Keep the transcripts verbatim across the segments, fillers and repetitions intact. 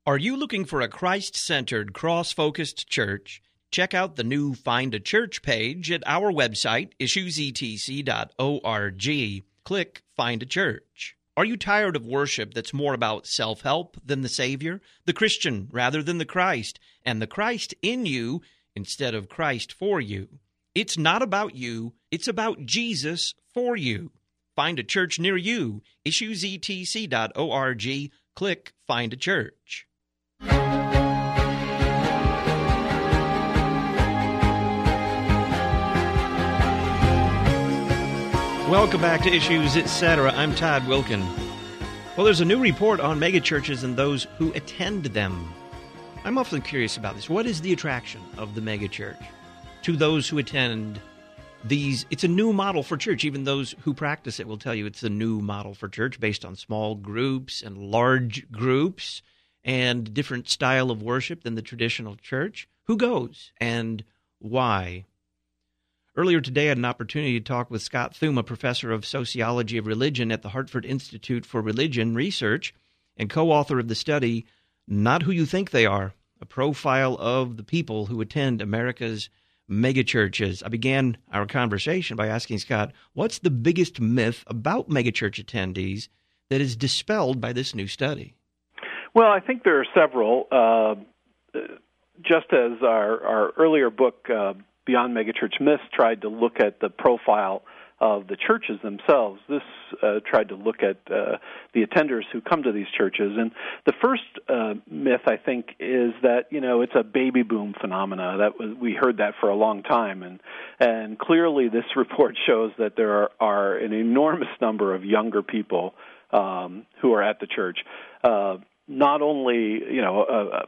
Are you looking for a Christ-centered, cross-focused church? Check out the new Find a Church page at our website, issues e t c dot org. Click Find a Church. Are you tired of worship that's more about self-help than the Savior, the Christian rather than the Christ, and the Christ in you instead of Christ for you? It's not about you, it's about Jesus for you. Find a church near you, issues e t c dot org. Click Find a Church. Welcome back to Issues, et cetera. I'm Todd Wilkin. Well, there's a new report on megachurches and those who attend them. I'm often curious about this. What is the attraction of the megachurch to those who attend these? It's a new model for church. Even those who practice it will tell you it's a new model for church based on small groups and large groups and different style of worship than the traditional church. Who goes and why? Earlier today, I had an opportunity to talk with Scott Thuma, professor of sociology of religion at the Hartford Institute for Religion Research and co-author of the study, Not Who You Think They Are, a profile of the people who attend America's megachurches. I began our conversation by asking Scott, what's the biggest myth about megachurch attendees that is dispelled by this new study? Well, I think there are several. Uh, just as our, our earlier book, uh, Beyond Megachurch Myths, tried to look at the profile of the churches themselves, this uh, tried to look at uh, the attenders who come to these churches. And the first uh, myth, I think, is that, you know, it's a baby boom phenomena. That was, we heard that for a long time. And, and clearly this report shows that there are, are an enormous number of younger people um, who are at the church. Uh, not only, you know, a, a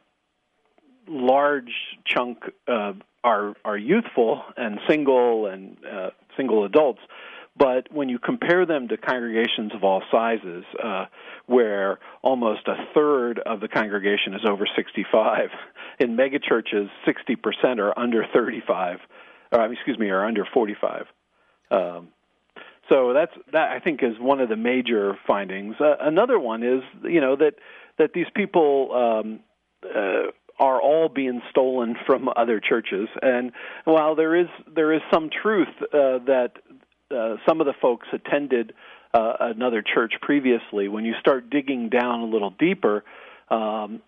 large chunk uh, are are youthful and single and uh, single adults, but when you compare them to congregations of all sizes, uh, where almost a third of the congregation is over sixty-five, in megachurches, sixty percent are under thirty-five, or excuse me, are under forty-five. Um, so that's that. I think is one of the major findings. Uh, another one is, you know, that that these people um, uh, are all being stolen from other churches. And while there is there is some truth uh, that uh, some of the folks attended uh, another church previously, when you start digging down a little deeper, um,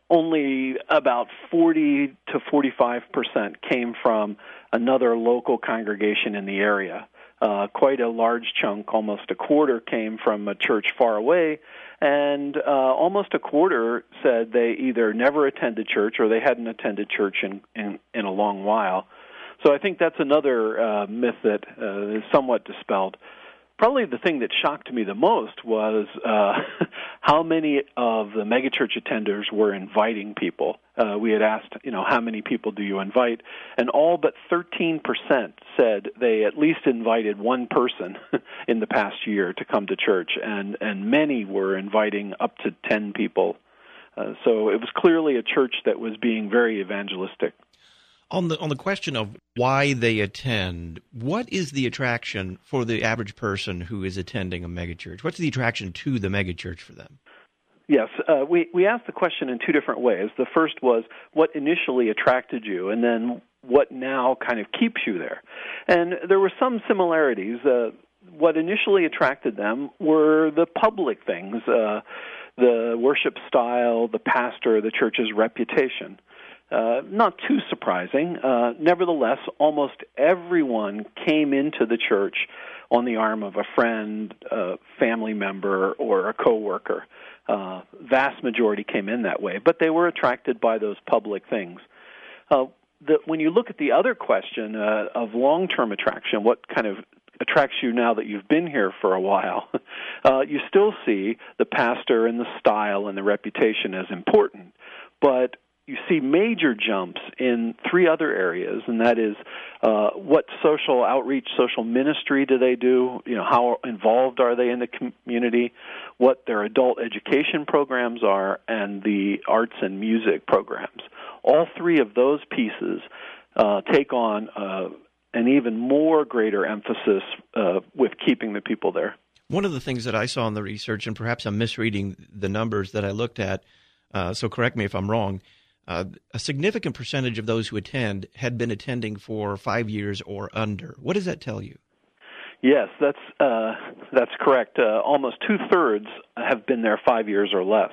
only about forty to forty-five percent came from another local congregation in the area. Uh, quite a large chunk, almost a quarter, came from a church far away, and uh, almost a quarter said they either never attended church or they hadn't attended church in, in, in a long while. So I think that's another uh, myth that uh, is somewhat dispelled. Probably the thing that shocked me the most was uh, how many of the megachurch attenders were inviting people. Uh, we had asked, you know, how many people do you invite? And all but thirteen percent said they at least invited one person in the past year to come to church, and, and many were inviting up to ten people. Uh, so it was clearly a church that was being very evangelistic. On the on the question of why they attend, what is the attraction for the average person who is attending a megachurch? What's the attraction to the megachurch for them? Yes, uh, we, we asked the question in two different ways. The first was, what initially attracted you, and then what now kind of keeps you there? And there were some similarities. Uh, what initially attracted them were the public things, uh, the worship style, the pastor, the church's reputation. Uh, not too surprising. Uh, nevertheless, almost everyone came into the church on the arm of a friend, a family member, or a coworker. Uh, vast majority came in that way, but they were attracted by those public things. Uh, the, when you look at the other question uh, of long-term attraction, what kind of attracts you now that you've been here for a while, uh, you still see the pastor and the style and the reputation as important, but you see major jumps in three other areas, and that is uh, what social outreach, social ministry do they do? You know, how involved are they in the community? What their adult education programs are, and the arts and music programs. All three of those pieces uh, take on uh, an even more greater emphasis uh, with keeping the people there. One of the things that I saw in the research, and perhaps I'm misreading the numbers that I looked at, uh, so correct me if I'm wrong, uh, a significant percentage of those who attend had been attending for five years or under. What does that tell you? Yes, that's uh, that's correct. Uh, almost two-thirds have been there five years or less.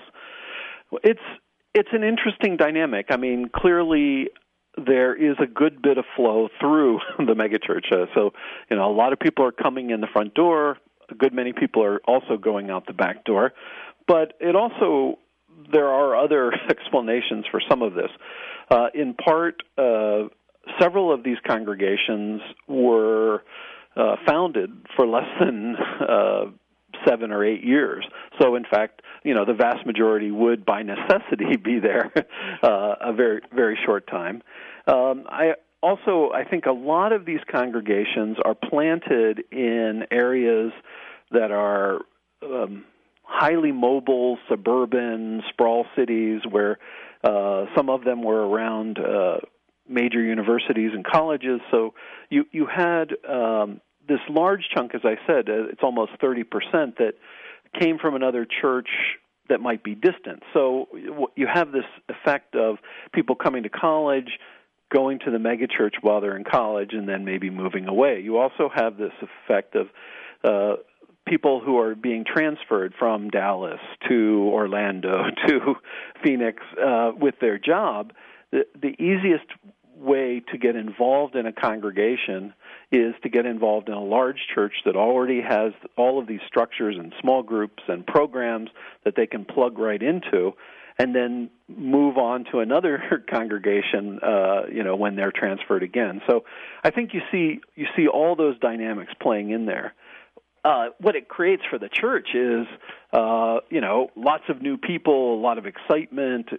It's it's an interesting dynamic. I mean, clearly there is a good bit of flow through the megachurch. Uh, so, you know, a lot of people are coming in the front door. A good many people are also going out the back door. But it also, there are other explanations for some of this. Uh, in part, uh, several of these congregations were uh, founded for less than uh, seven or eight years. So, in fact, you know, the vast majority would, by necessity, be there uh, a very, very short time. Um, I also, I think a lot of these congregations are planted in areas that are um, highly mobile, suburban, sprawl cities where uh, some of them were around uh, major universities and colleges. So you, you had um, this large chunk, as I said, uh, it's almost thirty percent, that came from another church that might be distant. So you have this effect of people coming to college, going to the megachurch while they're in college, and then maybe moving away. You also have this effect of uh, people who are being transferred from Dallas to Orlando to Phoenix uh, with their job. The, the easiest way to get involved in a congregation is to get involved in a large church that already has all of these structures and small groups and programs that they can plug right into, and then move on to another congregation, uh, you know, when they're transferred again. So I think you see you see all those dynamics playing in there. Uh, what it creates for the church is, uh, you know, lots of new people, a lot of excitement.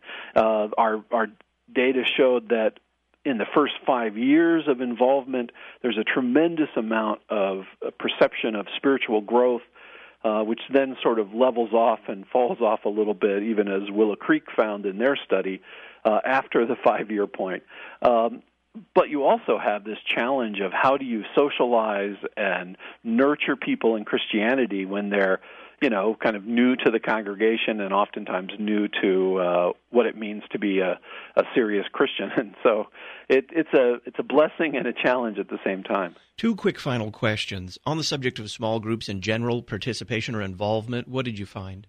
uh, our our data showed that in the first five years of involvement, there's a tremendous amount of perception of spiritual growth, uh, which then sort of levels off and falls off a little bit, even as Willow Creek found in their study, uh, after the five-year point. Um, but you also have this challenge of how do you socialize and nurture people in Christianity when they're, you know, kind of new to the congregation and oftentimes new to uh, what it means to be a, a serious Christian. And so it, it's a it's a blessing and a challenge at the same time. Two quick final questions. On the subject of small groups in general, participation or involvement, what did you find?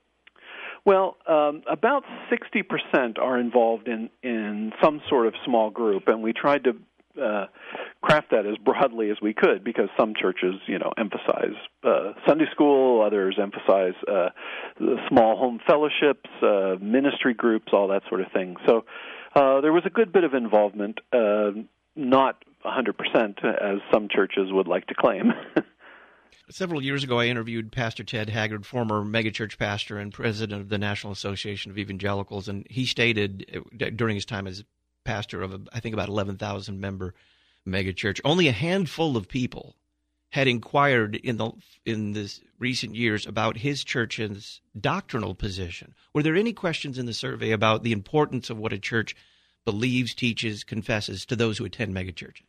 Well, um, about sixty percent are involved in, in some sort of small group, and we tried to uh, craft that as broadly as we could because some churches, you know, emphasize uh, Sunday school, others emphasize uh, the small home fellowships, uh, ministry groups, all that sort of thing. So uh, there was a good bit of involvement, uh, not one hundred percent as some churches would like to claim. Several years ago, I interviewed Pastor Ted Haggard, former megachurch pastor and president of the National Association of Evangelicals, and he stated during his time as pastor of, a, I think, about eleven thousand member megachurch, only a handful of people had inquired in the in this recent years about his church's doctrinal position. Were there any questions in the survey about the importance of what a church believes, teaches, confesses to those who attend megachurches?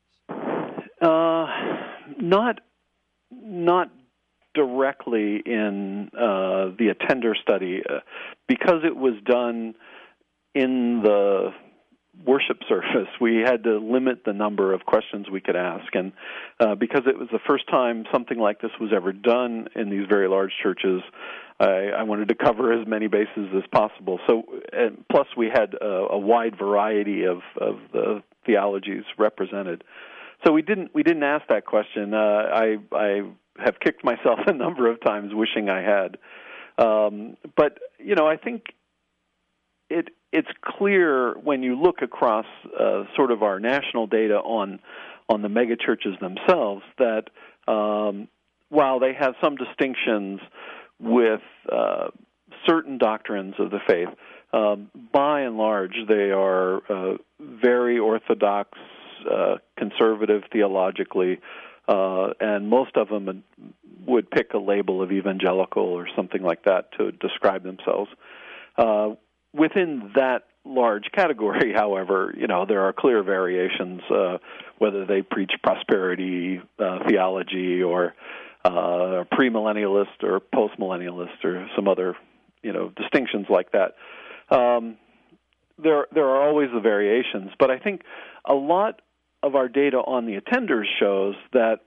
Uh, not. Not directly in uh, the attender study, uh, because it was done in the worship service. We had to limit the number of questions we could ask, and uh, because it was the first time something like this was ever done in these very large churches, I, I wanted to cover as many bases as possible. So, and plus, we had a, a wide variety of, of the theologies represented. So we didn't we didn't ask that question. Uh, I I have kicked myself a number of times wishing I had. Um, but you know, I think it it's clear when you look across uh, sort of our national data on on the megachurches themselves that um, while they have some distinctions with uh, certain doctrines of the faith, um, by and large they are uh, very orthodox. Uh, conservative theologically, uh, and most of them would pick a label of evangelical or something like that to describe themselves. Uh, within that large category, however, you know, there are clear variations, uh, whether they preach prosperity uh, theology or uh, premillennialist or postmillennialist or some other, you know, distinctions like that. Um, there, there are always the variations, but I think a lot of our data on the attenders shows that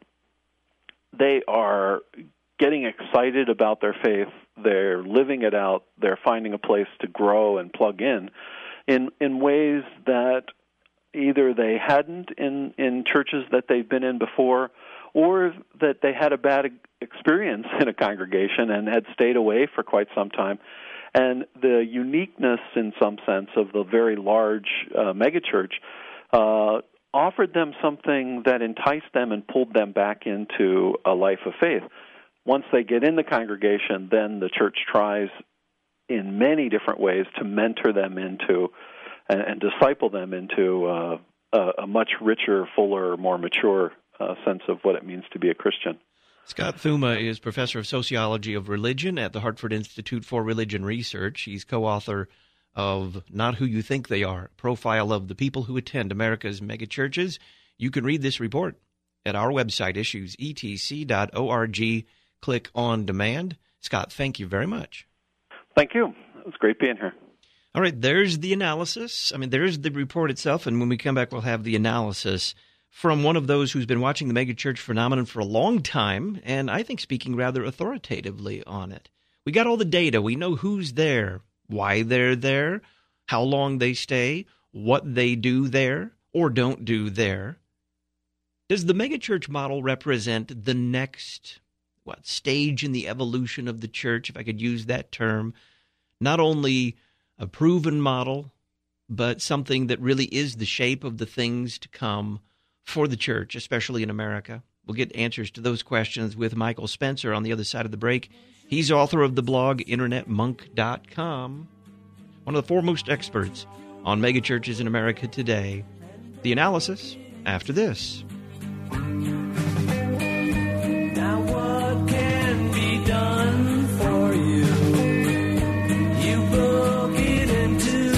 they are getting excited about their faith, they're living it out, they're finding a place to grow and plug in, in in ways that either they hadn't in, in churches that they've been in before, or that they had a bad experience in a congregation and had stayed away for quite some time. And the uniqueness, in some sense, of the very large uh, megachurch uh, offered them something that enticed them and pulled them back into a life of faith. Once they get in the congregation, then the church tries in many different ways to mentor them into and, and disciple them into uh, a, a much richer, fuller, more mature uh, sense of what it means to be a Christian. Scott Thuma is professor of sociology of religion at the Hartford Institute for Religion Research. He's co-author of Not Who You Think They Are, Profile of the People Who Attend America's Megachurches. You can read this report at our website, issues e t c dot org. Click on demand. Scott, thank you very much. Thank you. It was great being here. All right, there's the analysis. I mean, there's the report itself, and when we come back, we'll have the analysis from one of those who's been watching the megachurch phenomenon for a long time, and I think speaking rather authoritatively on it. We got all the data. We know who's there, why they're there, how long they stay, what they do there or don't do there. Does the megachurch model represent the next what stage in the evolution of the church, if I could use that term? Not only a proven model, but something that really is the shape of the things to come for the church, especially in America. We'll get answers to those questions with Michael Spencer on the other side of the break. He's author of the blog internet monk dot com, one of the foremost experts on megachurches in America today. The analysis after this. Now what can be done for you? You broke it in two.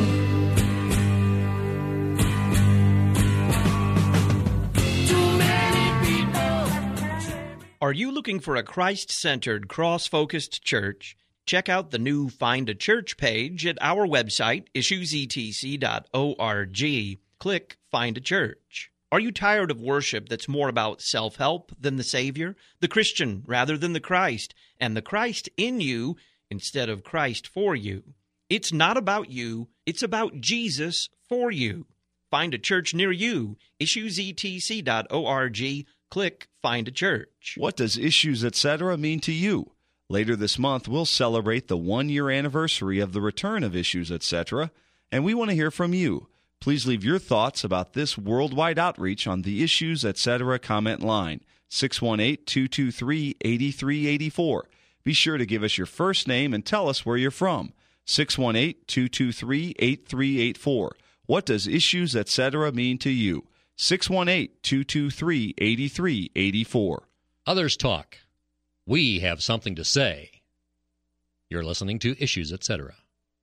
Too many people. Are you looking for a Christ-centered, cross-focused church? Check out the new Find a Church page at our website, issues e t c dot org. Click Find a Church. Are you tired of worship that's more about self-help than the Savior, the Christian rather than the Christ, and the Christ in you instead of Christ for you? It's not about you, it's about Jesus for you. Find a church near you, issues e t c dot org. Click Find a Church. What does Issues Etc. mean to you? Later this month, we'll celebrate the one-year anniversary of the return of Issues Etc., and we want to hear from you. Please leave your thoughts about this worldwide outreach on the Issues Etc. comment line, six one eight, two two three, eight three eight four. Be sure to give us your first name and tell us where you're from, six one eight, two two three, eight three eight four. What does Issues Etc. mean to you? six one eight, two two three, eight three eight four. Others talk. We have something to say. You're listening to Issues Etc.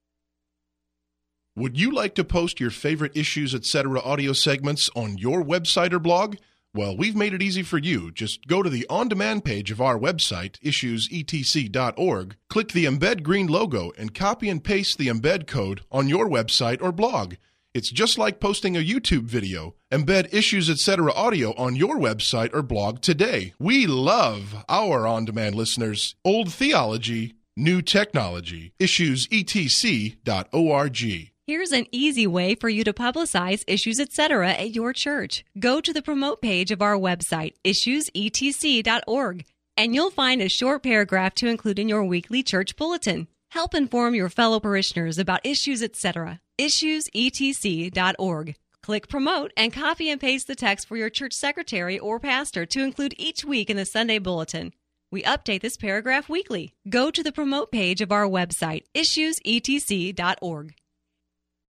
Would you like to post your favorite Issues Etc. audio segments on your website or blog? Well, we've made it easy for you. Just go to the on-demand page of our website, issues e t c dot org, click the Embed Green logo, and copy and paste the embed code on your website or blog. It's just like posting a YouTube video. Embed Issues Etc. audio on your website or blog today. We love our on-demand listeners. Old theology, new technology. issues e t c dot org. Here's an easy way for you to publicize Issues Etc. at your church. Go to the promote page of our website, issues e t c dot org, and you'll find a short paragraph to include in your weekly church bulletin. Help inform your fellow parishioners about Issues Etc. issues e t c dot org. Click Promote and copy and paste the text for your church secretary or pastor to include each week in the Sunday bulletin. We update this paragraph weekly. Go to the promote page of our website, issues e t c dot org.